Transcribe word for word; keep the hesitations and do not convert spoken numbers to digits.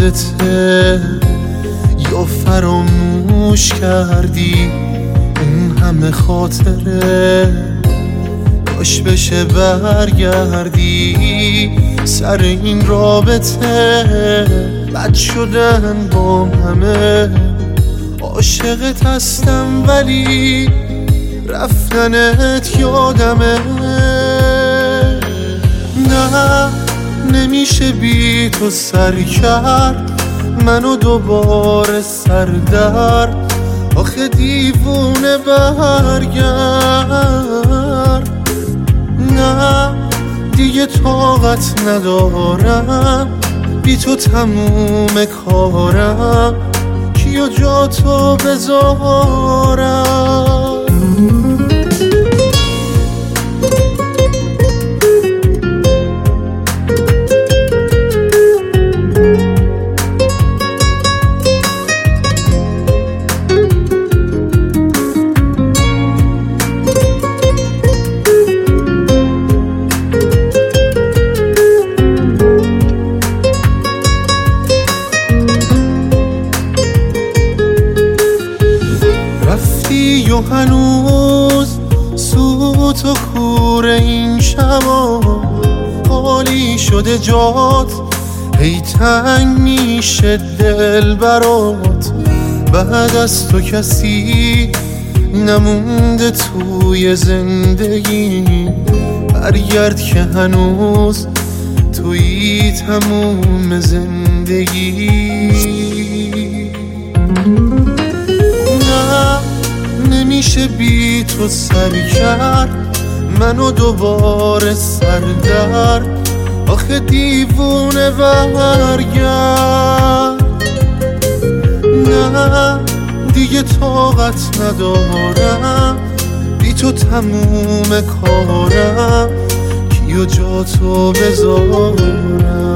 رابطه یا فراموش کردی اون همه خاطره؟ کاش بشه برگردی سر این رابطه. بد شدن با همه، عاشقت هستم ولی رفتنت یادمه. نه نمیشه بی تو سر کرد منو دوباره سردر. آخه دیوونه برگرد. نه دیگه طاقت ندارم بی تو تموم کارم. کیو جا تو بذارم؟ رفتی و هنوز سوت و کور این شبا خالی شده جات. هی تنگ میشه دل برات. بعد از تو کسی نمونده توی زندگی. برگرد که هنوز توی تموم زندگی. نه نمیشه بی تو سر کرد منو دوباره سردر. آخه دیوونه برگرد. نه دیگه طاقت ندارم بی تو تموم کارم. کیو جا تو بذارم؟